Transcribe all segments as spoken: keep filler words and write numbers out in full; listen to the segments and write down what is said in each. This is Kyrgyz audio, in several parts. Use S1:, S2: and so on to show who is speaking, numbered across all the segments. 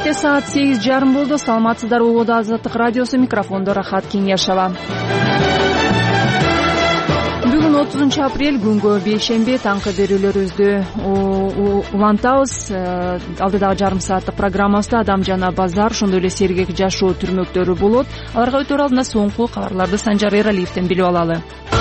S1: Кенте саат сегиз жарым болду. Саламатсыздарбы, Убада Азаттык радиосу, микрофондо Рахат Кеңешова. Бүгүн отузунчу апрель, күнгө бейшемби, таңкы берүүлөрүбүздү улантабыз. Алдыдагы жарым сааттык программабызда адам жана базар, ошондой эле сергек жашоо түрмөктөрү болот. Аларга өтөр алдында соңку кабарларды Санжар Эралиевден билип алалы.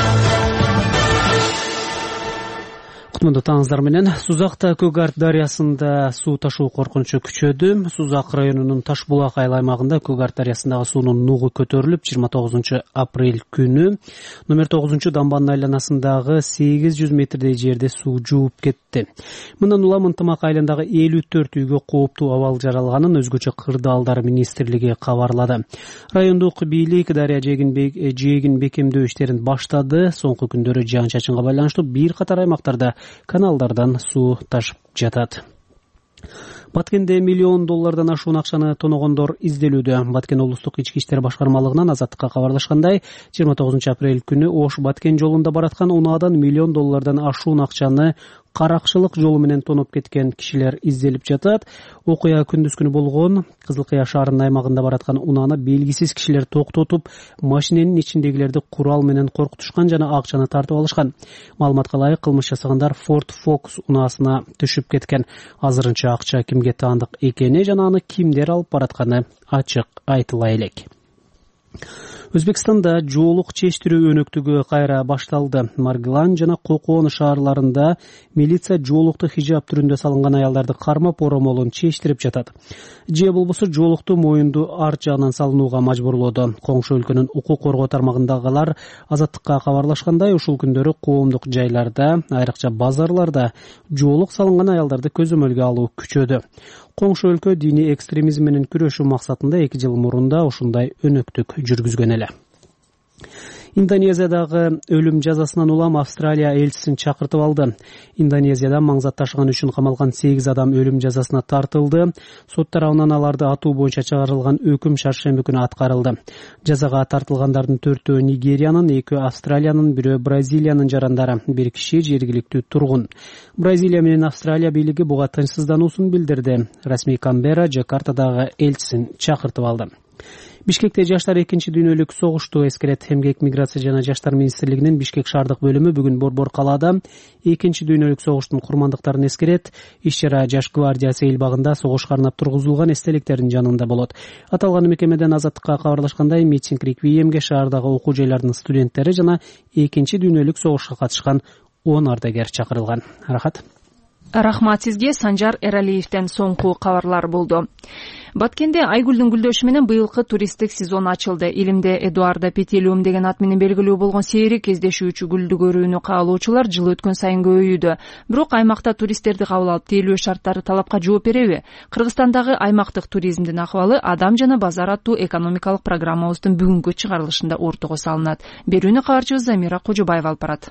S2: Кутмандуу таңыңыздар менен. Сузакта Көк Арт дарыясында суу ташуу коркунучу күчөдү. Сузак районунун Ташбулак айыл аймагында Көк Арт дарыясындагы суунун нугу көтөрүлүп, жыйырма тогузунчу апрель күнү номер тогузунчу дамбанын айланасындагы сегиз жүз метрдей жерде суу жууп кетти. Мындан улам Ынтымак айылындагы элүү төрт үйгө кооптуу абал жаралганын өзгөчө кырдаалдар министрлиги кабарлады. Райондук бийлик дарыя жээгин бекемдөө иштерин баштады. Соңку күндөрү жаан-чачынга байланыштуу бир катар аймактарда каналдардан суу ташып жатат. Баткенде миллион доллардан ашуун акчаны тоногондор изделүүдө. Баткен облустук ички иштер башкармалыгынан Азаттыкка кабарлашкандай, жыйырма тогузунчу апрель күнү Ош Баткен жолунда бараткан унаадан миллион доллардан ашуун акчаны каракчылык жолу менен тоноп кеткен кишилер изделип жатат. Окуя күндүз күнү болгон. Кызыл Кыя шаарынын аймагында бараткан унааны белгисиз кишилер токтотуп, машиненин ичиндегилерди курал менен коркутушкан жана акчаны тартып алышкан. Маалыматка ылайык, кылмыш жасагандар Ford Focus унаасына түшүп кеткен. Азырынча акча кимге таандык экени жана аны кимдер алып баратканы ачык айтыла элек. Өзбекстанда жоолук чечтирүү өнөктүгү кайра башталды. Маргилан жана Кокон шаарларында милиция жоолукту хижаб түрүндө салынган аялдарды кармап оромолун чечтирип жатат. Же болбосо жоолукту моюнду арт жагынан салынууга мажбурлоду. Коңшу өлкөнүн укук коргоо тармагындагылар Азаттыкка кабарлашкандай, ушул күндөрү коомдук жайларда, айрыкча базарларда жоолук салынган аялдарды көзөмөлгө алуу күчөдү. Коңшу өлкө диний экстремизм менен күрөшүү максатында эки жыл мурунда ушундай өнөктүк жүргүзгөн эле. Индонезиядагы өлүм жазасынан улам Австралия элчисин чакыртып алды. Индонезияда маңзат ташыган үчүн камалган сегиз адам өлүм жазасына тартылды. Сот тарабынан аларды атуу боюнча чыгарылган өкүм шаршемби күнү аткарылды. Жазага тартылгандардын төртөө Нигериянын, экөө Австралиянын, бирөө Бразилиянын жарандары, бир киши жергиликтүү тургун. Бразилия менен Австралия бийлиги буга тынчсыздануусун билдирди. Расмий Камбера Жакартадагы элчисин чакыртып алды. Бишкекте жаштар экинчи дүйнөлүк согушту эскерет. Эмгек, миграция жана жаштар министрлигинин Бишкек шаардык бөлүмү бүгүн Борбор калаада экинчи дүйнөлүк согуштун курмандыктарын эскерет. Иш-чара Жаш гвардия сейил багында согушка арнап тургузулган эстеликтердин жанында болот. Аталган мекемеден Азаттыкка кабарлашкандай, митинг реквиемге шаардагы окуу жайларынын студенттери жана экинчи дүйнөлүк согушка катышкан он ардагер чакырылган. Рахат.
S1: Рахмат сизге. Санжар Эралиевден соңку кабарлар болду. Баткенде айгүлдүн гүлдөшү менен быйылкы туристтик сезон ачылды. Илимде Эдуарда Петелиум деген ат менен белгилүү болгон сейри кездешүүчү гүлдү көрүүнү каалоочулар жыл өткөн сайын көбөйүүдө. Бирок аймакта туристтерди кабыл алып тейлөө шарттары талапка жооп береби? Кыргызстандагы аймактык туризмдин акыбалы Адам жана базар аттуу экономикалык программабыздын бүгүнкү чыгарылышында ортого салынат. Берүүнү кабарчыбыз Замира Кожобаева алып барат.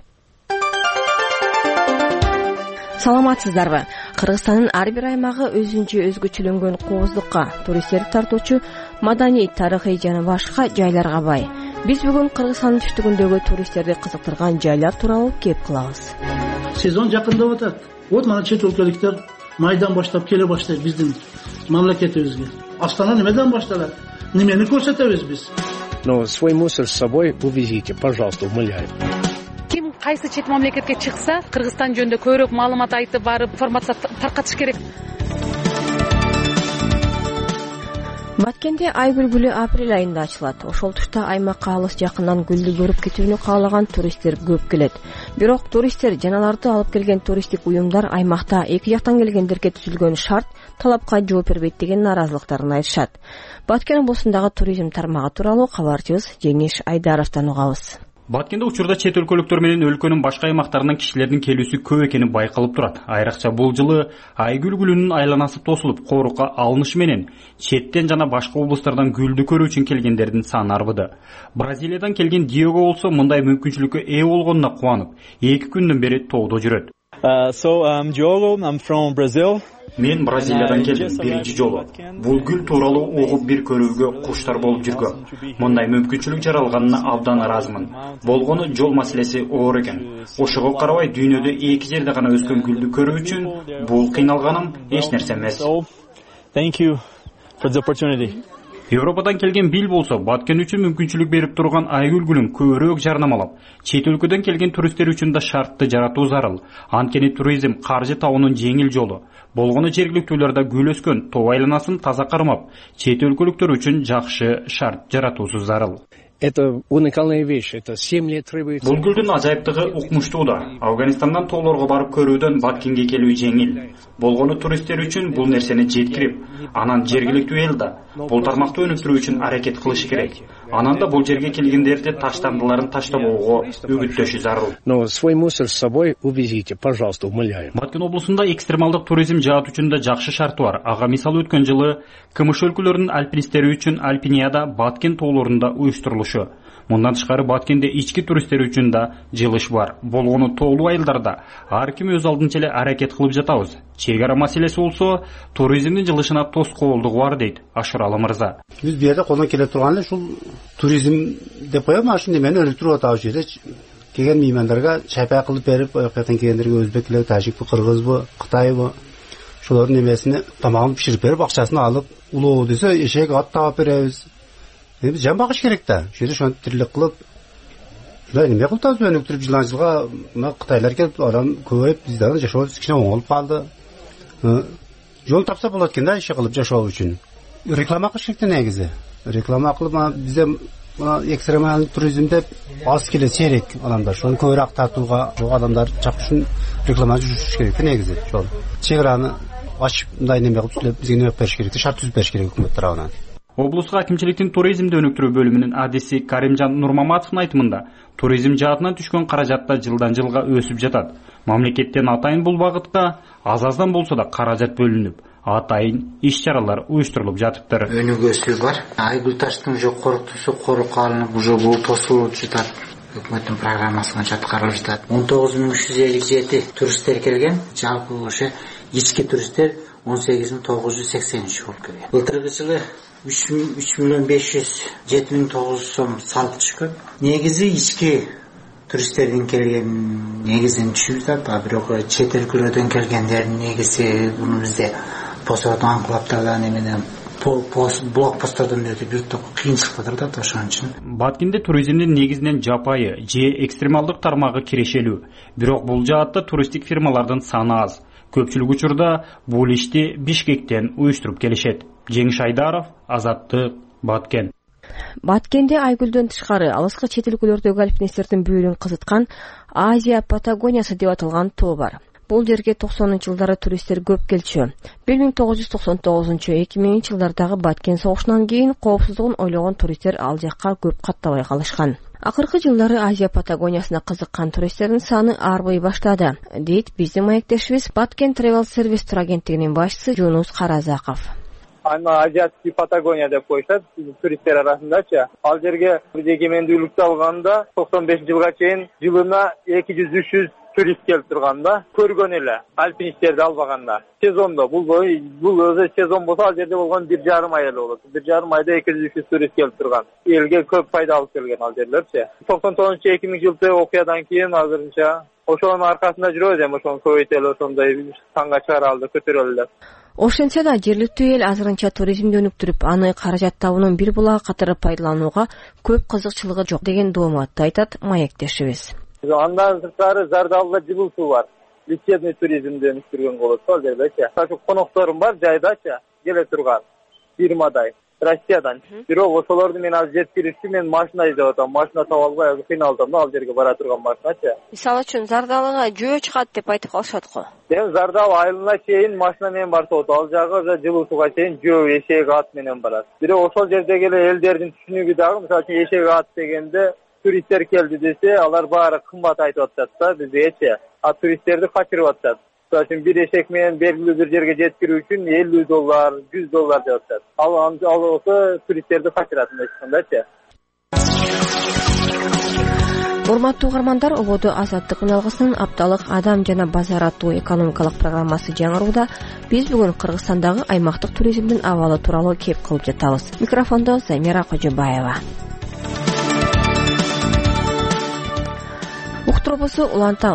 S3: Саламатсыздарбы? Кыргызстандын ар бир аймагы өзүнчө өзгөчөлөнгөн кооздукка, туристтерди тартуучу маданий, тарыхый жана башка жайларга бай. Биз бүгүн Кыргызстандын түштүгүндөгү туристтерди кызыктырган жайлар тууралуу кеп кылабыз.
S4: Сезон жакындап атат. Вот мана чет өлкөлүктөр майдан баштап келе баштайт биздин мамлекетибизге. Астана немеден башталат? Немени көрсөтөбүз биз?
S5: Но свой мусор с собой увезите, пожалуйста, умоляю.
S6: Ким кайсы чет мамлекетке чыкса, Кыргызстан жөнүндө көбүрөөк маалымат айтып барып, информация таркатыш керек.
S3: Баткенде айгүл гүлү апрель айында ачылат. Ошол тушта аймакка алыс жакындан гүлдү көрүп кетүүнү каалаган туристтер көп келет. Бирок туристтер жана аларды алып келген туристтик уюмдар аймакта эки жактан келгендерге түзүлгөн шарт талапка жооп бербейт деген нааразылыктарын айтышат. Баткен облусундагы туризм тармагы тууралуу кабарчыбыз Жеңиш Айдаровдон угабыз.
S7: Баткенде учурда чет өлкөлүктөр менен өлкөнүн башка аймактарынан кишилердин келүүсү көп экени байкалып турат. Айрыкча бул жылы айгүл гүлүнүн айланасы тосулуп, коорукка алынышы менен четтен жана башка облустардан гүлдү көрүү үчүн келгендердин саны арбыды. Бразилиядан келген Диего болсо мындай мүмкүнчүлүккө ээ болгонуна кубанып, эки күндөн бери тоодо жүрөт.
S8: Uh, so I'm Diogo, I'm from Brazil.
S7: Мен Бразилиядан келдим биринчи жолу. Бул гүл тууралуу угуп бир көрүүгө куштар болуп жүргөн. Мындай мүмкүнчүлүк жаралганына абдан ыраазымын. Болгону жол маселеси оор экен. Ошого карабай дүйнөдө эки жерде гана өскөн гүлдү көрүү үчүн бул кыйналганым эч нерсе эмес.
S8: Thank you for the opportunity.
S7: Европадан келген Бил болсо, Баткен үчүн мүмкүнчүлүк берип турган Айгүлгүлүн көбүрөөк жарнамалап, чет өлкөдөн келген туристтер үчүн да шартты жаратуу зарыл. Анткени туризм каржы табуунун жеңил жолу. Болгону жергиликтүүлөрдө гүл өскөн тоо айланасын таза кармап, чет өлкөлүктөр үчүн жакшы шарт жаратуусу зарыл.
S5: Это уникальная вещь. Это семь лет требуется.
S7: Бул гүлдүн ажайыптыгы укмуштууда. Афганистандан тоолорго барып көрүүдөн Баткенге келүү жеңил. Болгону туристтер үчүн бул нерсени жеткирип, анан жергиликтүү эл да бул тармакты өнүктүрүү үчүн аракет кылышы керек. Анан да бул жерге келгендерди таштандыларын таштабоого үгүттөшү зарыл.
S5: Но свой мусор с собой увезите, пожалуйста, умоляю.
S7: Баткен облусунда экстремалдык туризм жаат үчүн да жакшы шарт бар. Ага мисалы өткөн жылы КМШ өлкөлөрүнүн альпинисттери үчүн Альпинияда Баткен тоолорунда уюштурулушу. Мындан тышкары Баткенде ички туристтер үчүн да жылыш бар. Болгону тоолуу айылдарда ар ким өз алдынча эле аракет кылып жатабыз. Чек ара маселеси болсо, туризмдин жылышына тоскоолдугу бар дейт Ашуралы мырза.
S9: Биз бу жерде колдон келе турган эле ушул туризм деп коем, ушул немени өнүктүрүп атабыз. Жерде келген меймандарга чайпай кылып берип, аяктан келгендерге өзбеклер, тажикпи, кыргызбы, кытайбы, ошолордун немесини тамагын биширип берип, акчасын алып, улуу десе эшек ат таап беребиз. Биз жан багыш керек да. Ошол жерде ошентип тирилик кылып, ушундай неме кылып атабыз, өнүктүрүп жылдан жылга мына кытайлар келип, адам көбөйүп, бизден жашообуз кичине оңолуп калды. Жол тапса болот экен да, иш кылып жашоо үчүн. Реклама кылыш керек негизи. Реклама кылып, бизде мына экстремалдык туризм деп аз келет серик адамдар. Ошону көбүрөөк тартууга, жок адамдар чак үчүн реклама жүргүзүш керек негизи. Ошол чек араны ачып, мындай неме кылып сүйлөп, бизге неме бериш керек, шарт түзүп бериш керек өкмөт тарабынан.
S7: Облуска акимчиликтин туризмди өнүктүрүү бөлүмүнүн адиси Каримжан Нурмаматовдун айтымында, туризм жаатынан түшкөн каражатта жылдан жылга өсүп жатат. Мамлекеттен атайын бул багытка аз-аздан болсо да каражат бөлүнүп, атайын иш-чаралар уюштурулуп жатыптыр.
S10: Өнүгүүсү бар. Айгүл таштын жокорутуусу корукка алынып, уже бул тосулуп жатат. Өкмөттүн программасына жаткарылып жатат. он тогуз миң үч жүз элүү жети туристтер келген. Жалпы ошо ички туристтер он сегиз миң тогуз жүз сексен үч болуп келген. Былтыркы жылы үч миллион беш жүз жети миң тогуз жүз сом салык түшкөн. Негизи ички туристтердин келген негизин түшүп жатат, а бирок чет өлкөлөрдөн келгендердин негизи муну бизде посордун анклавтарда неменен блокпосттордон өтүп бирток кыйынчылыктар да ошон үчүн.
S7: Баткенде туризмдин негизинен жапайы же экстремалдык тармагы кирешелүү. Бирок бул жаатта туристтик фирмалардын саны аз. Көпчүлүк учурда бул ишти Бишкектен уюштуруп келишет. Жеңиш Айдаров, Азаттык, Баткен.
S3: Баткенде Айгүлдөн тышкары алыскы чет өлкөлөрдөгү альпинисттердин бүйүрүн кызыткан Азия Патагониясы деп аталган тоо бар. Бул жерге токсонунчу жылдары туристтер көп келчү. бир миң тогуз жүз токсон тогузунчу эки миңинчи жылдардагы Баткен согушунан кийин коопсуздугун ойлогон туристтер ал жакка көп каттабай калышкан. Акыркы жылдары Азия Патагониясына кызыккан туристтердин саны арбый баштады, дейт биздин маектешибиз Баткен Travel Service турагенттигинин башчысы Жунус Каразаков.
S11: Ана Азиатский Патагония деп коюшат туристтер арасындачы. Ал жерге эгемендүүлүктү алганда токсон бешинчи жылга чейин жылына эки жүз үч жүз турист келип турганда, көргөн эле альпинисттерди албаганда. Сезондо бул бул өзү сезон болсо ал жерде болгон бир жарым ай эле болот. бир жарым айда эки жүз үч жүз турист келип турган. Элге көп пайда алып келген ал жерлерчи. токсон тогузунчу эки миңинчи жылкы окуядан кийин азырынча ошонун аркасында жүрөбүз, эми ошону көбөйтөлү, ошондой санга чыгаралды, көтөрөлү деп.
S3: Ошентсе да жергиликтүү эл азырынча туризмди өнүктүрүп, аны каражат табуунун бир булагы катары пайдаланууга көп кызыкчылыгы жок деген дооматты айтат маектешибиз.
S11: Андан сырткары Зардалда жылуу суу бар. Лечебный туризмди өнүктүргөн болот ал жердечи. Ошо конокторум бар жайдачы, келе турган фирмадай. Россиядан. Бирок ошолорду мен азыр жеткиришти, мен машина издеп атам. Машина таба албай азыр кыйналдым да, ал жерге бара турган машиначы.
S3: Мисалы үчүн Зардалга жөө чыгат деп айтып калышат го.
S11: Эми Зардал айылына чейин машина менен барса болот. Ал жагы жылуу сууга чейин жөө, эшек, ат менен барат. Бирок ошол жердеги эле элдердин түшүнүгү дагы, мисалы үчүн эшек, ат дегенде туристтер келди десе, алар баары кымбат айтып атышат да бизгечи. А туристтерди качырып атышат. Мисалы бир эшек менен белгилүү бир жерге жеткирүү үчүн элүү доллар, жүз доллар деп атышат. Ал ал болсо туристтерди качырат мындайчы.
S3: Урматтуу угармандар, ободо Азаттык үналгысынын апталык адам жана базар аттуу экономикалык программасы жаңырууда биз бүгүн Кыргызстандагы аймактык туризмдин абалы тууралуу кеп кылып жатабыз. Микрофондо Замира Кожобаева. Уктурбусу улантабыз.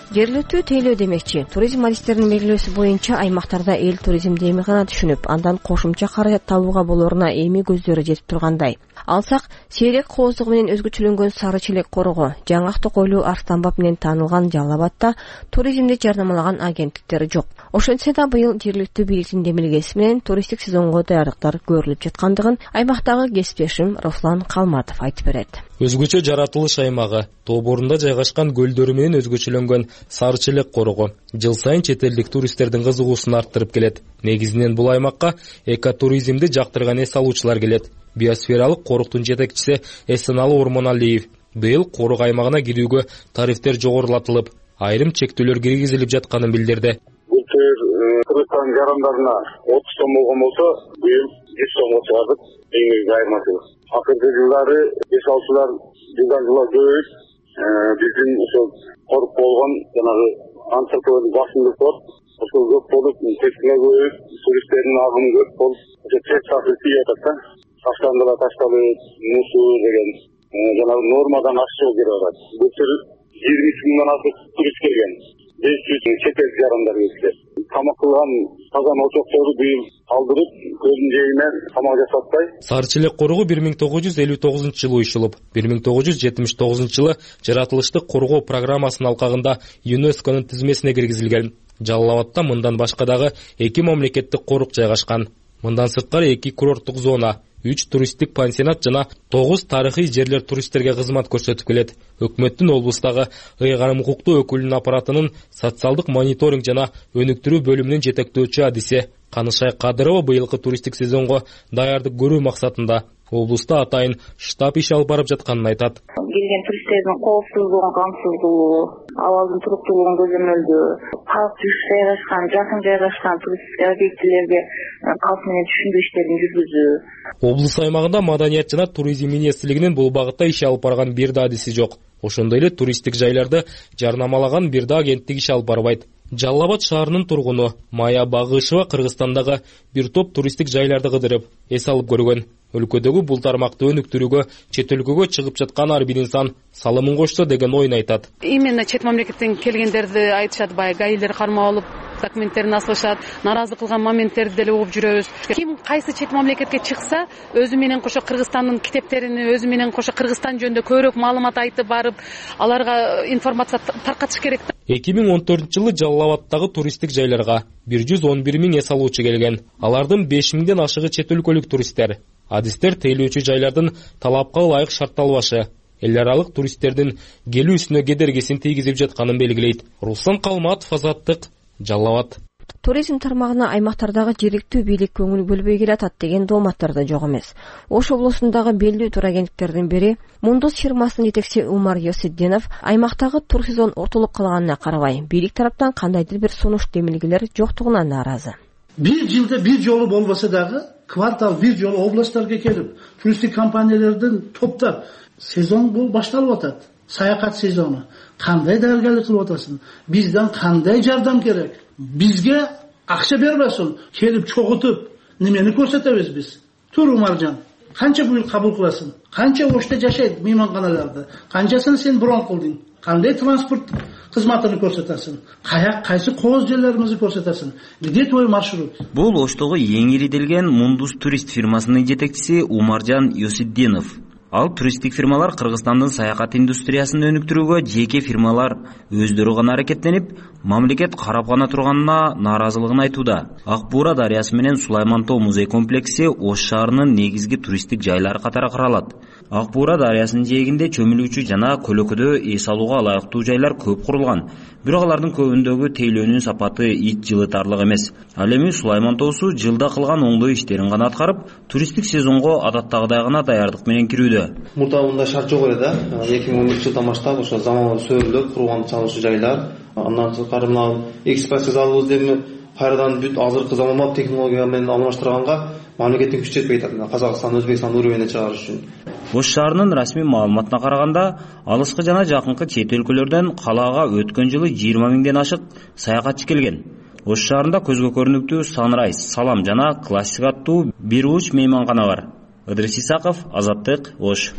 S3: Жергиликтүү тейлөө демекчи, туризм адистеринин белгилөөсү боюнча аймактарда эл туризмди эми гана түшүнүп, андан кошумча каражат табууга болоруна эми көздөрү жетип тургандай. Алсак, сейрек кооздугу менен өзгөчөлөнгөн сары челек корого, жаңак токойлуу Арстанбап менен таанылган Жалал Абадта туризмди жарнамалаган агенттиктер жок. Ошентсе да быйыл жергиликтүү бийликтин демилгеси менен туристтик сезонго даярдыктар көрүлүп жаткандыгын аймактагы кесиптешим Руслан Калматов айтып берет.
S12: Өзгөчө жаратылыш аймагы, тоо борунда жайгашкан көлдөрү менен өзгөчөлөнгөн сары челек корого жыл сайын чет элдик туристтердин кызыгуусун арттырып келет. Негизинен бул аймакка экотуризмди жактырган эс алуучулар келет. Биосфералык коруктун жетекчиси Эсеналы Ормоналиев быйыл корук аймагына кирүүгө тарифтер жогорулатылып, айрым чектөөлөр киргизилип жатканын билдирди.
S13: Былтыр Кыргызстан жарандарына отуз сом болгон болсо, быйыл жүз сомго чыгардык. Эң негизги айырмасы. Акыркы жылдары эс алуучулар жылдан жылга көбөйүп, биздин ошол корук болгон жанагы антропологдун басымдык бар. Ошол көп болуп, тескине көбөйүп, туристтердин агымы көп болуп, ошо чек-чакыр тийип атат да. Таштандыла ташталып, мусор деген жанагы нормадан ашык келип атат. Былтыр жыйырма үч миңден ашык турист келген. беш жүз чет эл жарандар келди. Тамак кылган казан очокторду быйыл калдырып, көздүн жээгинен тамак жасатпай.
S12: Сары челек корого бир миң тогуз жүз элүү тогузунчу жылы уюшулуп, бир миң тогуз жүз жетимиш тогузунчу жылы жаратылыштык коргоо программасынын алкагында ЮНЕСКОнун тизмесине киргизилген. Жалал Абадта мындан башка дагы эки мамлекеттик корук жайгашкан. Мындан сырткары эки курорттук зона, үч туристтик пансионат жана тогуз тарыхый жерлер туристтерге кызмат көрсөтүп келет. Өкмөттүн облустагы ыйгарым укуктуу өкүлүнүн аппаратынын социалдык мониторинг жана өнүктүрүү бөлүмүнүн жетектөөчү адиси Канышай Кадырова быйылкы туристтик сезонго даярдык көрүү максатында облуста атайын штаб иш алып барып жатканын айтат.
S14: Келген туристтердин коопсуздугун камсыздоо, абалдын туруктуулугун көзөмөлдөө, калк жүз жайгашкан, жакын жайгашкан туристтик объектилерге калк менен түшүндүрүү иштерин жүргүзүү.
S12: Облус аймагында маданият жана туризм министрлигинин бул багытта иш алып барган бир да адиси жок. Ошондой эле туристтик жайларды жарнамалаган бир да агенттик иш алып барбайт. Жалал Абад шаарынын тургуну Мая Багышева Кыргызстандагы бир топ туристтик жайларды кыдырып, эс алып көргөн. Өлкөдөгү бул тармакты өнүктүрүүгө чет өлкөгө чыгып жаткан ар бир инсан салымын кошсо деген ойун айтат.
S6: Именно чет мамлекеттен келгендерди айтышат, баягы гаилер кармап алып, документтерин асылышат, наразы кылган моменттерди деле угуп жүрөбүз. Ким кайсы чет мамлекетке чыкса, өзү менен кошо Кыргызстандын китептерин, өзү менен кошо Кыргызстан жөнүндө көбүрөөк маалымат айтып барып, аларга информация таркатыш керек.
S12: эки миң он төртүнчү жылы Жалал Абадтагы туристтик жайларга бир жүз он бир миң эс алуучу келген. Алардын беш миңден ашыгы чет өлкөлүк туристтер. Адистер тейлөөчү жайлардын талапка ылайык шартталбашы, эл аралык туристтердин келүүсүнө кедергисин тийгизип жатканын белгилейт. Руслан Калматов, Азаттык, Жалал Абад.
S3: Туризм тармагына аймактардагы жергиликтүү бийлик көңүл бөлбөй келатат деген дооматтар да жок эмес. Ош облусундагы белдүү турагенттиктердин бири Мундус фирмасынын жетекчиси Умар Йосиддинов аймактагы тур сезон ортолуп калганына карабай, бийлик тараптан кандайдыр бир сунуш демилгелер жоктугуна нааразы.
S4: Bir жылда bir жолу болбосо дагы квартал bir жолу областтарга келип, туристтик компаниялердин топтап сезон бул башталып атат. Саякат сезону. Кандай даярдык кылып атасың? Бизден кандай жардам керек? Бизге акча бербесин, келип чогутуп, немени көрсөтөбүз биз? Тур Умаржан, канча бул кабыл кыласың? Канча Ошто жашайт мейманканаларда? Канчасын сен брон кылдың? Кандай транспорт кызматын көрсөтөсүң? Каяк кайсы кооз жерлерибизди көрсөтөсүң? Где твой маршрут?
S15: Бул Оштогу эң ириделген Мундус турист фирмасынын жетекчиси Умаржан Йосиддинов. Ал туристтик фирмалар Кыргызстандын саякат индустриясын өнүктүрүүгө жеке фирмалар өздөрү гана аракеттенип, мамлекет карап гана турганына нааразылыгын айтууда. Ак Буура дарыясы менен Сулайман Тоо музей комплекси Ош шаарынын негизги туристтик жайлары катары каралат. Ак Буура дарыясынын жээгинде чөмүлүүчү жана көлөкөдө эс алууга ылайыктуу жайлар көп курулган. Бирок алардын көбүндөгү тейлөөнүн сапаты ит жылытарлык эмес. Ал эми Сулайман Тоосу жылда кылган оңдоо иштерин гана аткарып, туристтик сезонго адаттагыдай гана даярдык менен кирүүдө.
S16: Мурда мындай шарт жок эле да. эки миң он беш жылдан баштап ошо заманбап сөөлдүк курган чалуучу жайлар. Андан сырткары мына экспорт залыбызды эми кайрадан бүт азыркы заманбап технология менен алмаштырганга мамлекеттин күчү жетпей атат. Казакстан, Өзбекстан уровенде чыгарыш үчүн.
S15: Ош шаарынын расмий маалыматына караганда, алыскы жана жакынкы чет өлкөлөрдөн калаага өткөн жылы жыйырма миңден ашык саякатчы келген. Ош шаарында көзгө көрүнүктүү Sunrise, Салам жана Классик аттуу бир уч мейманкана бар. Ыдрис Исаков, Азаттык, Ош.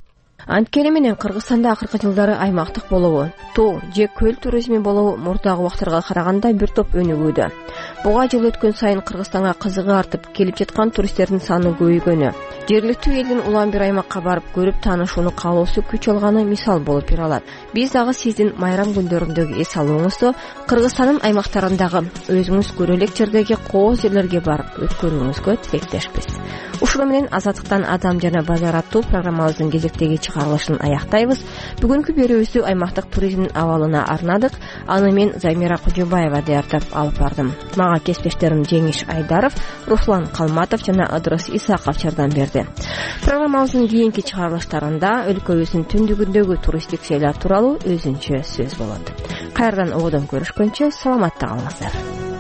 S3: Анткени менен Кыргызстанда акыркы жылдары аймактык болобу, тоо же көл туризми болобу мурдагы убактарга караганда бир топ өнүгүүдө. Буга жыл өткөн сайын Кыргызстанга кызыгы артып келип жаткан туристтердин саны көбөйгөнү, жергиликтүү элдин улам бир аймакка барып көрүп таанышууну каалоосу күч алганы мисал болуп бере алат. Биз дагы сиздин майрам күндөрүндөгү эс алууңузду Кыргызстандын аймактарындагы өзүңүз көрө элек жердеги кооз жерлерге барып өткөрүүңүзгө тилектешпиз. Ушуну менен Азаттыктан Адам жана Базар аттуу программабыздын кезектеги чыгарылышын аяктайбыз. Бүгүнкү берүүбүздү аймактык туризмдин абалына арнадык. Аны мен Замира Кужубаева даярдап алып бардым. Мага кесиптештерим Жеңиш Айдаров, Руслан Калматов жана Ыдырыс Исаков жардам берди. Программабыздын кийинки чыгарылыштарында өлкөбүздүн түндүгүндөгү туристтик жайлар тууралуу өзүнчө сөз болот. Кайрадан ободон көрүшкөнчө саламатта калыңыздар.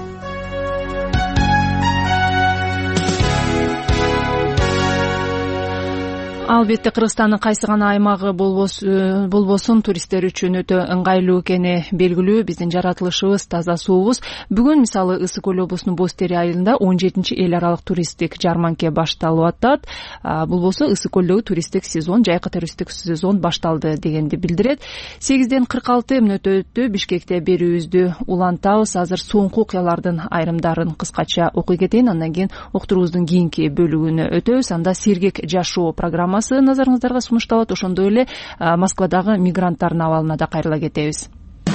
S1: Албетте Кыргызстандын кайсы гана аймагы болбосун туристтер үчүн өтө ыңгайлуу экени белгилүү. Биздин жаратылышыбыз таза суубуз. Бүгүн мисалы Ысык көл облусунун Боз Тери айылында он жетинчи эл аралык туристтик жарманке башталып атат. Бул болсо Ысык көлдөгү туристтик сезон, жайкы туристтик сезон башталды дегенди билдирет. сегизден кырк алты мүнөт өттү. Бишкекте берүүбүздү улантабыз. Азыр соңку окуялардын айрымдарын кыскача окуй кетейин, андан кийин уктуруубуздун кийинки бөлүгүнө өтөбүз. Анда сергек жашоо программасы назарыңыздарга сунушталат. Ошондой эле Москвадагы мигранттардын абалына да кайрыла кетебиз.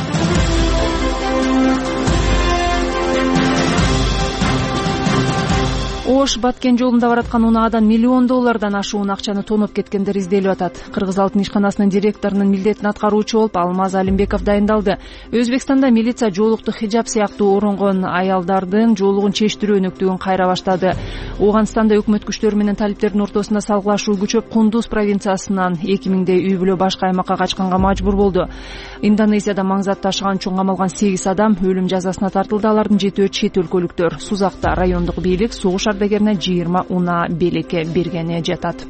S1: Ош Баткен жолунда бараткан унаадан миллион доллардан ашуун акчаны тоноп кеткендер изделип атат. Кыргыз алтын ишканасынын директорунун милдетин аткаруучу болуп Алмаз Алимбеков дайындалды. Өзбекстанда милиция жоолукту хиджаб сыяктуу оронгон аялдардын жоолугун чечтирүү өнөктүгүн кайра баштады. Ооганстанда өкмөт күчтөрү менен талиптердин ортосунда салгылашуу күчөп, Кундуз провинциясынан эки миңдей үй бүлө башка аймакка качканга мажбур болду. Индонезияда маңзат ташыган үчүн камалган сегиз адам өлүм жазасына тартылды. Алардын жетөө чет өлкөлүктөр. Сузакта райондук бийлик согуш ардагерине жыйырма унаа белекке бергени жатат.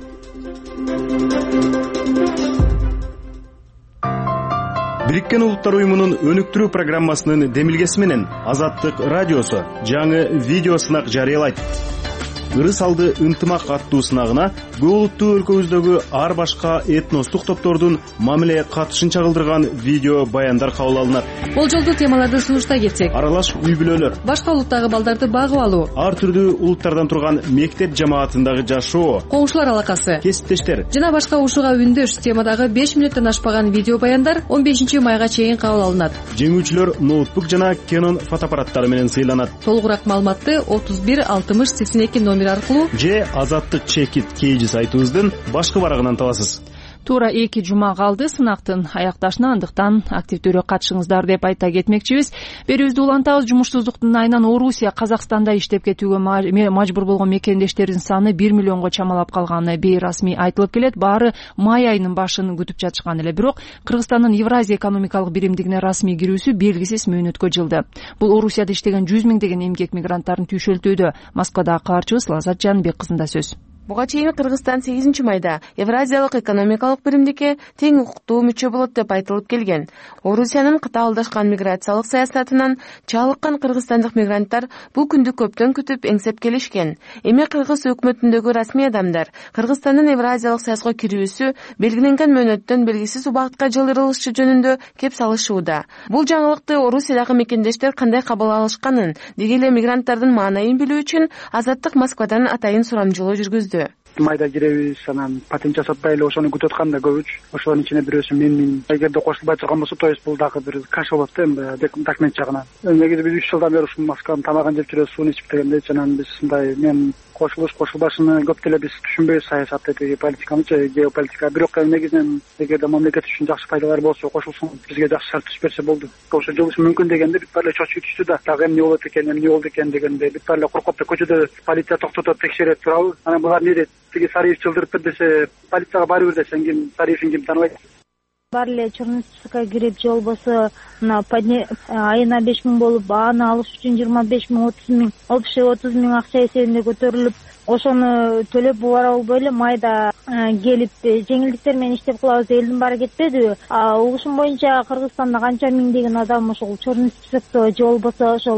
S17: Бириккен Улуттар уюмунун өнүктүрүү программасынын демилгеси менен Азаттык радиосу жаңы видео сынак жарыялайт. Ырыс алды ынтымак аттуу сынагына көп улуттуу өлкөбүздөгү ар башка этностук топтордун мамиле катышын чагылдырган видео баяндар кабыл алынат.
S18: Болжолдуу темаларды сунуштай кетсек:
S17: аралаш үй бүлөлөр,
S18: башка улуттагы балдарды багып алуу,
S17: ар түрдүү улуттардан турган мектеп жамаатындагы жашоо,
S18: коңшулар алакасы,
S17: кесиптештер
S18: жана башка ушуга үндөш темадагы беш мүнөттөн ашпаган видео баяндар он бешинчи майга чейин кабыл алынат.
S17: Жеңүүчүлөр ноутбук жана Canon фотоаппараттары менен сыйланат.
S18: Толугураак маалыматты отуз бир алтымыш сексен эки номер аркылуу
S17: же Азаттык чекит кейжи сайтыбыздын башкы барагынан табасыз.
S1: Туура эки жума калды сынактын аякташына, андыктан активдүүрөөк катышыңыздар деп айта кетмекчибиз. Берүүбүздү улантабыз. Жумушсуздуктун айынан Орусия Казакстанда иштеп кетүүгө мажбур болгон мекендештердин саны бир миллионго чамалап калганы бейрасмий айтылып келет. Баары май айынын башын күтүп жатышкан эле. Бирок Кыргызстандын Евразия экономикалык биримдигине расмий кирүүсү белгисиз мөөнөткө жылды. Бул Орусияда иштеген жүз миңдеген эмгек мигранттарын түйшөлтүүдө. Москвадагы кабарчыбыз Лазат Жанбек кызында сөз.
S19: Буга чейин Кыргызстан сегизинчи майда Евразиялык экономикалык биримдикке тең укуктуу мүчө болот деп айтылып келген. Орусиянын катаалдашкан миграциялык саясатынан чалыккан кыргызстандык мигранттар бул күндү көптөн күтүп эңсеп келишкен. Эми Кыргыз өкмөтүндөгү расмий адамдар Кыргызстандын Евразиялык саясатка кирүүсү белгиленген мөөнөттөн белгисиз убакытка жылдырылышы жөнүндө кеп салышууда. Бул жаңылыкты Орусиядагы мекендештер кандай кабыл алышканын, деги эле мигранттардын маанайын билүү үчүн Азаттык Москвадан атайын сурамжылоо жүргүздү.
S20: Майда киребиз, анан патент жасатпай эле ошону күтүп аткан да көбүч. Ошонун ичине бирөөсү менмин. Эгерде кошулбай турган болсо, то есть бул дагы бир каша болот да, эми документ жагынан. Негизи биз үч жылдан бери ушул Москванын тамагын жеп жүрөбүз, сууну ичип дегенде, анан биз мындай мен кошулуш кошулбашыны көп деле биз түшүнбөйбүз, саясатты, политиканы, геополитика. Бирок негизинен эгерде мамлекет үчүн жакшы пайдалар болсо, кошулсун, бизге жакшы шарт түзүп берсе болду. Ошо жылыш мүмкүн дегенде бүт баары чочуп түштү да. Дагы эмне болот экен, эмне болду экен дегенде бүт баары коркуп да көчөдө полиция токтотот, текшерет турабы. Анан булар эмне дейт? Тиги Сариев чылдырып бер десе, полицияга баары бир десең ким Сариевин ким тааныбайт.
S21: Баары эле Чернышевская кирип же болбосо мына айына беш миң болуп, аны алыш үчүн жыйырма беш миң, отуз миң, общий отуз миң акча эсебинде көтөрүлүп, ошону төлөп бара албай эле майда келип жеңилдиктер менен иштеп кылабыз, элдин баары кетпедиби? Угушум боюнча Кыргызстанда канча миңдеген адам ошол Чернышевская же болбосо ошол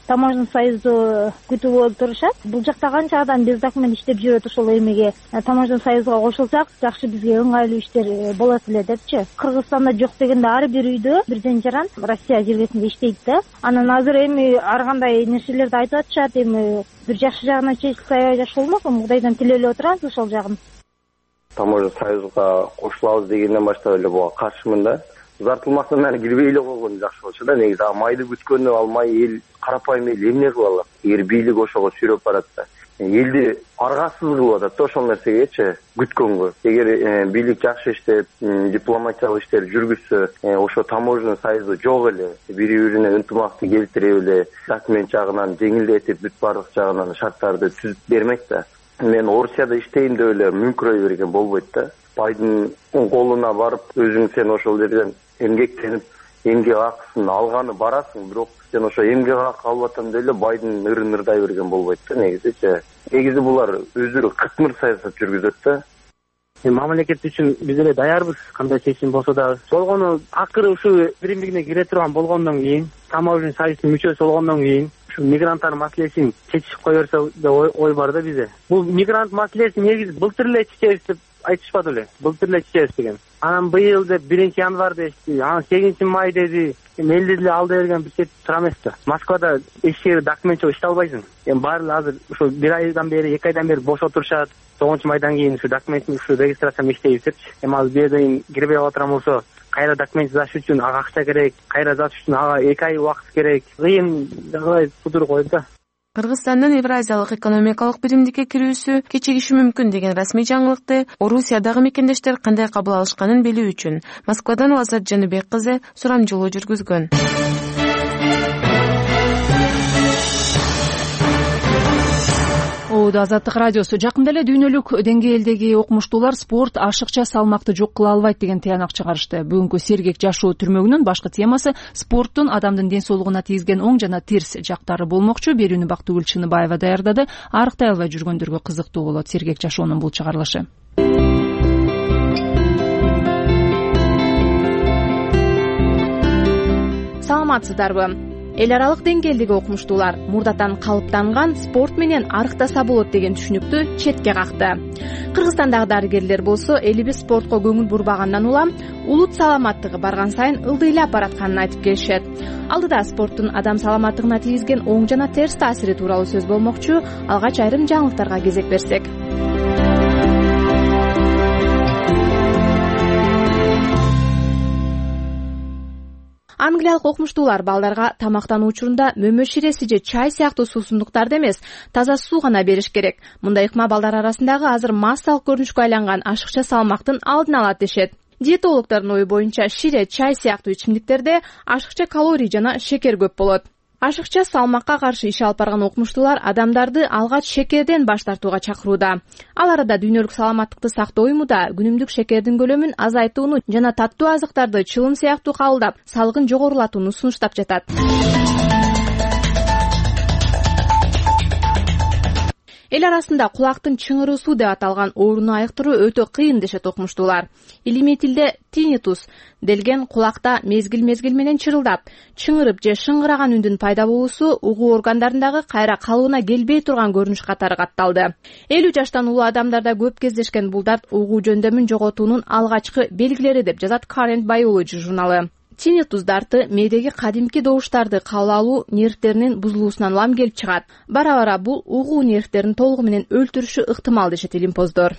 S21: таможенный союзду күтүп отурушат. Бул жакта канча адам без документ иштеп жүрөт, ошол эмеге таможенный союзга кошулсак жакшы бизге ыңгайлуу иштер болот эле депчи. Кыргызстанда жок дегенде ар бир үйдө бирден жаран Россия жергесинде иштейт да. Анан азыр эми ар кандай нерселерди айтып атышат. Эми бир жакшы жагынан чечилсе аябай жакшы болмок. Кудайдан тилелеп отурабыз ошол жагын.
S2: Таможенный союзга кошулабыз дегенден баштап эле буга каршымын да. Узартылмасынан ары кирбей эле койгон жакшы болчу да. Негизи майды күткөндө ал май эл карапайым эл эмне кыла алат? Эгер бийлик ошого сүйрөп барат да. Элди аргасыз кылып атат да ошол нерсегечи күткөнгө. Эгер бийлик жакшы иштеп, дипломатиялык иштер жүргүзсө, ошо таможенный союзу жок эле. Бири-бирине ынтымакты келтирип эле, документ жагынан жеңилдетип, бүт бардык жагынан шарттарды түзүп бермек да. Мен Орусияда иштейм деп эле мүмкүрөй берген болбойт да. Байдын колуна барып, өзүң сен ошол жерден эмгектенип, эмгек акысын алганы барасың, бирок сен ошо эмгек акы алып атам деп эле байдын ырын ырдай берген болбойт да негизичи. Негизи булар өздөрү кытмыр саясат жүргүзөт да.
S22: Мамлекет үчүн биз эле даярбыз, кандай чечим болсо да. Болгону акыры ушу биримдигине кире турган болгондон кийин, таможенный союздун мүчөсү болгондон кийин ушу мигранттар маселесин чечип кое берсе деп ой бар да бизде. Бул мигрант маселеси негизи былтыр эле чечебиз деп айтышпады эле. Былтыр эле чечебиз деген. Анан быйыл деп биринчи январь дешти, анан сегизинчи май деди. Элди эле алды берген биз кетип тура эмес да. Москвада эч жерде документ жок, иштей албайсың. Эми баары азыр ушу бир айдан бери, эки айдан бери бош отурушат. тогузунчу майдан кийин ушу документ ушу регистрация иштейбиз депчи. Эми азыр бирден кирбей калатырам болсо, кайра документ жазыш үчүн ага акча керек, кайра жазыш үчүн ага эки ай убакыт керек. Кыйын жагдай тудуруп коет да.
S19: Кыргызстандын Евразиялык экономикалык биримдикке кирүүсү кечигиши мүмкүн деген расмий жаңылыкты Орусиядагы мекендештер кандай кабыл алышканын билүү үчүн Москвадан Азат Жаныбек кызы сурамжылоо жүргүзгөн.
S1: Азаттык радиосу жакында эле дүйнөлүк деңгээлдеги окумуштуулар спорт ашыкча салмакты жок кыла албайт деген тыянак чыгарышты. Бүгүнкү сергек жашоо түрмөгүнүн башкы темасы спорттун адамдын ден соолугуна тийгизген оң жана терс жактары болмокчу. Берүүнү Бактыгүл Чыныбаева даярдады. Арыктай албай жүргөндөргө кызыктуу болот сергек жашоонун бул чыгарылышы.
S23: Саламатсыздарбы? Эл аралык деңгээлдеги окумуштуулар мурдатан калыптанган спорт менен арыктаса болот деген түшүнүктү четке какты. Кыргызстандагы дарыгерлер болсо элибиз спортко көңүл бурбагандан улам улут саламаттыгы барган сайын ылдыйлап баратканын айтып келишет. Алдыда спорттун адам саламаттыгына тийгизген оң жана терс таасири тууралуу сөз болмокчу. Алгач айрым жаңылыктарга кезек берсек. Англиялык окумуштуулар балдарга тамактануу учурунда мөмө ширеси же чай сыяктуу суусундуктарды эмес, таза суу гана бериш керек. Мындай ыкма балдар арасындагы азыр массалык көрүнүшкө айланган ашыкча салмактын алдын алат дешет. Диетологдордун ою боюнча шире, чай сыяктуу ичимдиктерде ашыкча калорий жана шекер көп болот. Ашыкча салмакка каршы иш алып барган окумуштуулар адамдарды алгач шекерден баш тартууга чакырууда. Ал арада дүйнөлүк саламаттыкты сактоо уюму да күнүмдүк шекердин көлөмүн азайтууну жана таттуу азыктарды чылым сыяктуу кабылдап, салгын жогорулатууну сунуштап жатат. Эл арасында кулактын чыңырыусу деп аталган ооруну айыктыруу өтө кыйын дешет окумуштуулар. Илимий тилде tinnitus делген кулакта мезгил-мезгил менен чырылдап, чыңырып же шыңгыраган үндүн пайда болуусу угуу органдарындагы кайра калыбына келбей турган көрүнүш катары катталды. элүү жаштан улуу адамдарда көп кездешкен бул дарт угуу жөндөмүн жоготуунун алгачкы белгилери деп жазат Current Biology журналы. Tinnitus дарты мээдеги кадимки добуштарды кабыл алуу нервтеринин бузулуусунан улам келип чыгат. Бара-бара бул угуу нервтерин толугу менен өлтүрүшү ыктымал дешет илимпоздор.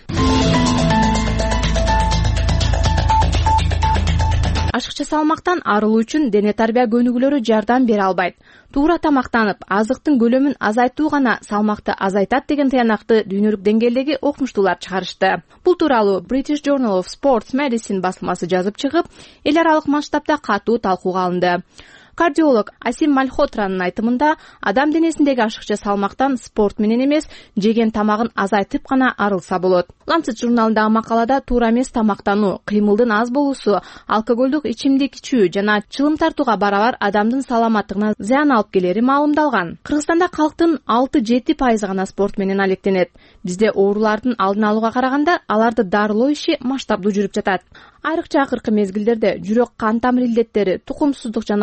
S23: Ашыкча салмактан арылуу үчүн дене тарбия көнүгүүлөрү жардам бере албайт. Туура тамактанып, азыктын көлөмүн азайтуу гана салмакты азайтат деген тыянакты дүйнөлүк деңгээлдеги окумуштуулар чыгарышты. Бул тууралуу British Journal of Sports Medicine басылмасы жазып чыгып, эл аралык масштабта катуу талкууга алынды. Кардиолог Асим Мальхотранын айтымында адам денесиндеги ашыкча салмактан спорт менен эмес, жеген тамагын азайтып гана арылса болот. Lancet журналындагы макалада туура эмес тамактануу, кыймылдын аз болуусу, алкоголдук ичимдик ичүү жана чылым тартууга барабар адамдын саламаттыгына зыян алып келери маалымдалган. Кыргызстанда калктын алты жети пайызы гана спорт менен алектенет. Бизде оорулардын алдын алууга караганда аларды дарылоо иши масштабдуу жүрүп жатат. Айрыкча акыркы мезгилдерде жүрөк кан тамыр илдеттери, тукумсуздук жана омуртка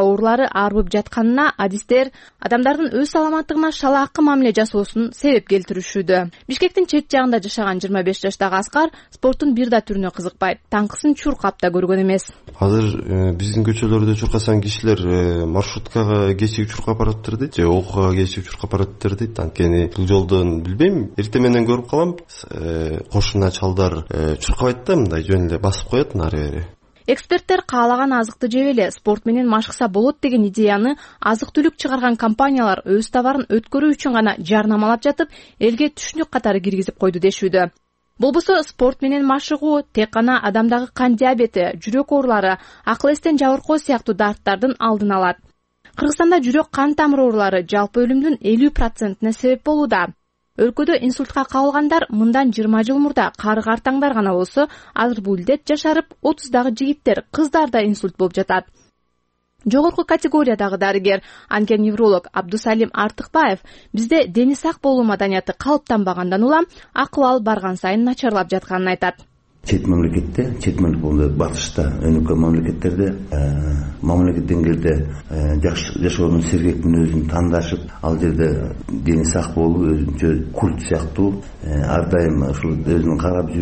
S23: оорулары арбып жатканына адистер адамдардын өз саламаттыгына шалаакы мамиле жасоосун себеп келтиришүүдө. Бишкектин чет жагында жашаган жыйырма беш жаштагы Аскар спорттун бир да түрүнө кызыкпайт, таңкысын чуркап да көргөн эмес.
S5: Азыр биздин көчөлөрдө чуркасан кишилер маршруткага кечиги чуркап бараттыр дейт, же окууга кечиги чуркап бараттыр дейт. Анткени бул жолдон билбейм, эртең менен көрүп калам, кошуна чалдар чуркабайт да, мындай жөн эле басып коет нары бери.
S23: Эксперттер каалаган азыкты жеп эле спорт менен машыкса болот деген идеяны азык-түлүк чыгарган компаниялар өз товарын өткөрүү үчүн гана жарнамалап жатып, элге түшүнүк катары киргизип койду дешүүдө. Болбосо спорт менен машыгуу тек гана адамдагы кан диабети, жүрөк оорулары, акыл эстен жабыркоо сыяктуу дарттардын алдын алат. Кыргызстанда жүрөк кан тамыр оорулары жалпы өлүмдүн элүү процентине себеп болууда. Өлкөдө инсультка кабылгандар мындан жыйырма жыл мурда кары картаңдар гана болсо, азыр бул илдет жашарып, отуздагы жигиттер, кыздарда инсульт болуп жатат. Жогорку категориядагы дарыгер, анкен невролог Абдусалим Артыкбаев бизде дени сак болуу маданияты калыптанбагандан улам акыбал барган сайын начарлап жатканын айтат.
S8: Чет мамлекетте, чет мамлекетте, батышта, өнөкөй мамлекеттерде, мамлекет деңгээлде жашоонун сергектин өзүн тандашып, ал жерде дени сак болуу өзүнчө культ сыяктуу, ар дайым ушул өзүнүн карап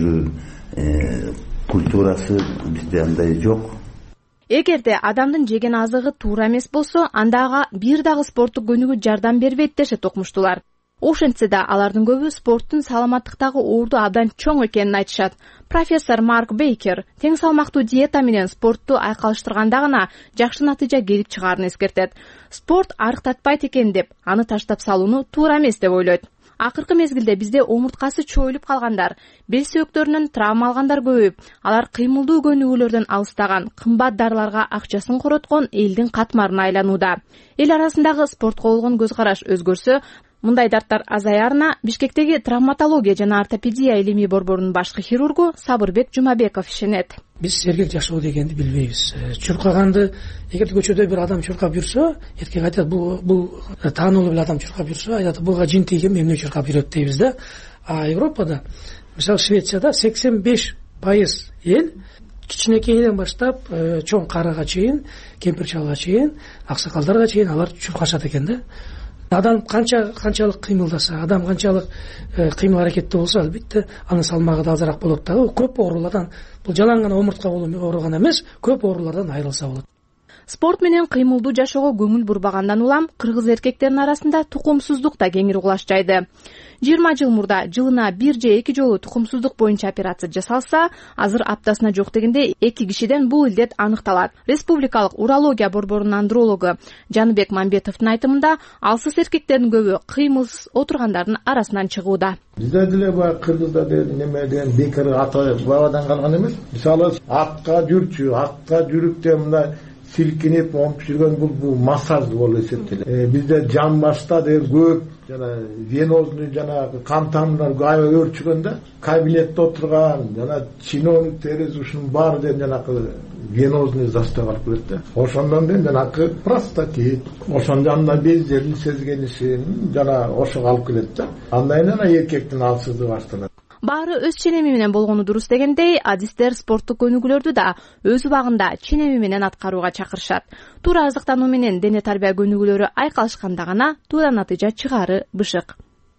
S8: жүрүү культурасы бизде андай жок.
S23: Эгерде адамдын жеген азыгы туура эмес болсо, андага бир дагы спорттук көнүгүү жардам бербейт дешет окумуштуулар. Ошентсе да алардын көбү спорттун саламаттыктагы орду абдан чоң экенин айтышат. Профессор Марк Бейкер тең салмактуу диета менен спортту айкалыштырганда гана жакшы натыйжа келип чыгаарын эскертет. Спорт арыктатпайт экен деп, аны таштап салууну туура эмес деп ойлойт. Акыркы мезгилде бизде омурткасы чоюлуп калгандар, бел сөөктөрүнөн травма алгандар көбөйүп, алар кыймылдуу көнүгүүлөрдөн алыстаган, кымбат дарыларга акчасын короткон элдин катмарына айланууда. Эл арасындагы спортко болгон көз караш өзгөрсө, мындай дарттар азаярына Бишкектеги травматология жана ортопедия илимий борборунун башкы хирургу Сабырбек Жумабеков ишенет.
S9: Биз сергек жашоо дегенди билбейбиз. Чуркаганды эгерде көчөдө бир адам чуркап жүрсө, эркек айтат, бул бул таануулуу бир адам чуркап жүрсө, айтат, буга жин тийген, эмне чуркап жүрөт дейбиз да. А Европада, мисалы Швецияда сексен беш пайыз эл кичинекейден баштап чоң карыга чейин, кемпир чалга чейин, аксакалдарга чейин алар чуркашат экен да. Адам канча канчалык кыймылдаса, адам канчалык кыймыл аракеттүү болсо, албетте анын салмагы да азыраак болот да. Көп оорулардан, бул жалаң гана омуртка оору гана эмес, көп оорулардан айрылса болот.
S23: Спорт менен кыймылдуу жашоого көңүл бурбагандан улам кыргыз эркектеринин арасында тукумсуздук да кеңири кулаш жайды. жыйырма жыл мурда жылына бир же эки жолу тукумсуздук боюнча операция жасалса, азыр аптасына жок дегенде эки кишиден бул илдет аныкталат. Республикалык урология борборунун андрологу Жаныбек Мамбетовдун айтымында, алсыз эркектердин көбү кыймылсыз отургандардын арасынан чыгууда.
S24: Бизде деле баягы кыргызда неме деген бекер ата бабадан калган эмес. Мисалы атка жүрчү, атка жүрүктө мындай силкинип омуп жүргөн бул бул массаж болуп эсептелет. Бизде жан башта деген көп жана венозный жана кан тамырлар аябай өөрчүгөндө кабинетте отурган жана чиновник терезе ушунун баары деген жанакы венозный застой калып келет да. Ошондон деген жанакы простатит, ошонун жанында бездердин сезгенишин жана ошого алып келет да. Андан кийин эркектин алсыздыгы башталат.
S23: Баары өз ченеми менен болгону дурус дегендей, адистер спорттук көнүгүүлөрдү да өз убагында ченеми менен аткарууга чакырышат. Туура азыктануу менен дене тарбия көнүгүүлөрү айкалышканда гана туура натыйжа чыгаары бышык.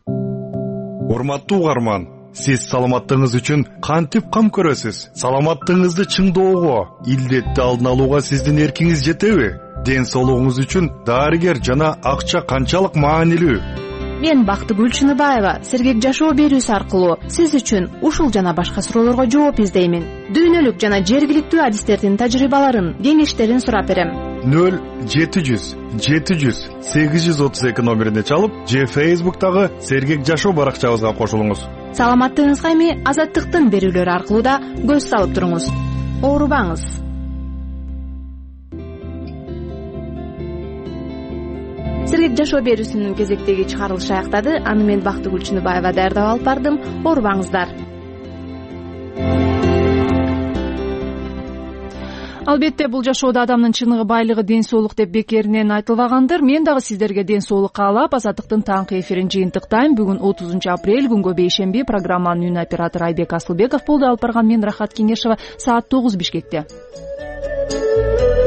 S25: Урматтуу угарман, сиз саламаттыгыңыз үчүн кантип кам көрөсүз? Саламаттыгыңызды чыңдоого, илдетти алдын алууга сиздин эркиңиз жетеби? Ден соолугуңуз үчүн дарыгер жана акча канчалык маанилүү?
S23: Мен Бактыгүл Чыныбаева сергек жашоо берүүсү аркылуу сиз үчүн ушул жана башка суроолорго жооп издеймин. Дүйнөлүк жана жергиликтүү адистердин тажрыйбаларын, кеңештерин сурап берем.
S25: нөл жети жүз жети жүз сегиз жүз отуз эки номерине чалып, же Facebook'тагы сергек жашоо баракчабызга кошулуңуз.
S23: Саламаттыгыңызга эми Азаттыктын берүүлөрү аркылуу да көз салып туруңуз. Оорубаңыз. Сергек жашоо берүүсүнүн кезектеги чыгарылышы аяктады. Аны мен Бактыгүл Чыныбаева даярдап алып бардым. Оорубаңыздар.
S1: Албетте бул жашоодо адамдын чыныгы байлыгы ден соолук деп бекеринен айтылбагандыр. Мен дагы сиздерге ден соолук каалап, Азаттыктын таңкы эфирин жыйынтыктайм. Бүгүн отузунчу апрель, күнгө бейшемби. Программанын үн оператору Айбек Асылбеков болду. Алып барган мен Рахат Кеңешова. Саат тогуз Бишкекте.